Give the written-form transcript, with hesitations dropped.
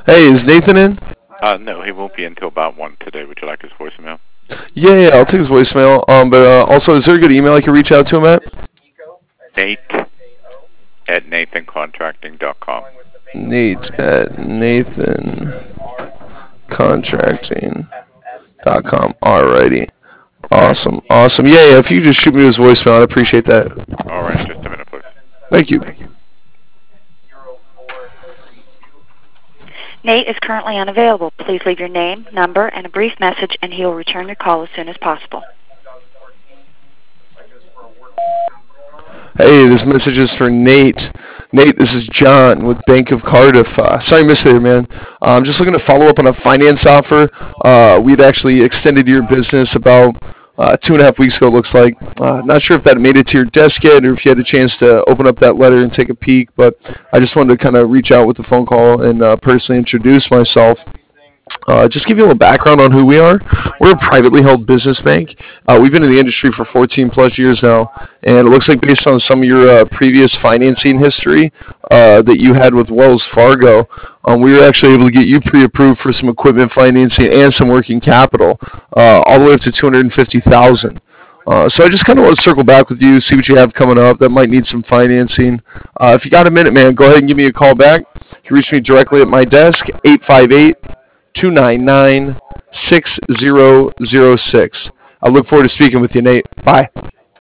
Hey, is Nathan in? No, he won't be until about 1 today. Would you like his voicemail? Yeah, I'll take his voicemail. But also, is there a good email I can reach out to him at? Nate at nathancontracting.com. Nate at NathanContracting.com. Alrighty. Okay? Awesome. Yeah, if you could just shoot me his voicemail, I'd appreciate that. All right, just a minute, please. Thank you. Nate is currently unavailable. Please leave your name, number, and a brief message, and he will return your call as soon as possible. Hey, this message is for Nate. Nate, this is John with Bank of Cardiff. Sorry I missed it, man. I'm just looking to follow up on a finance offer. We'd actually extended your business about 2.5 weeks ago, it looks like. Not sure if that made it to your desk yet or if you had a chance to open up that letter and take a peek, but I just wanted to kind of reach out with the phone call and personally introduce myself. Just give you a little background on who we are. We're a privately held business bank. We've been in the industry for 14 plus years now, and it looks like based on some of your previous financing history that you had with Wells Fargo, we were actually able to get you pre-approved for some equipment financing and some working capital, all the way up to 250,000. So I just kind of want to circle back with you, see what you have coming up that might need some financing. If you got a minute, man, go ahead and give me a call back. You can reach me directly at my desk, 858-299-6006. I look forward to speaking with you, Nate. Bye.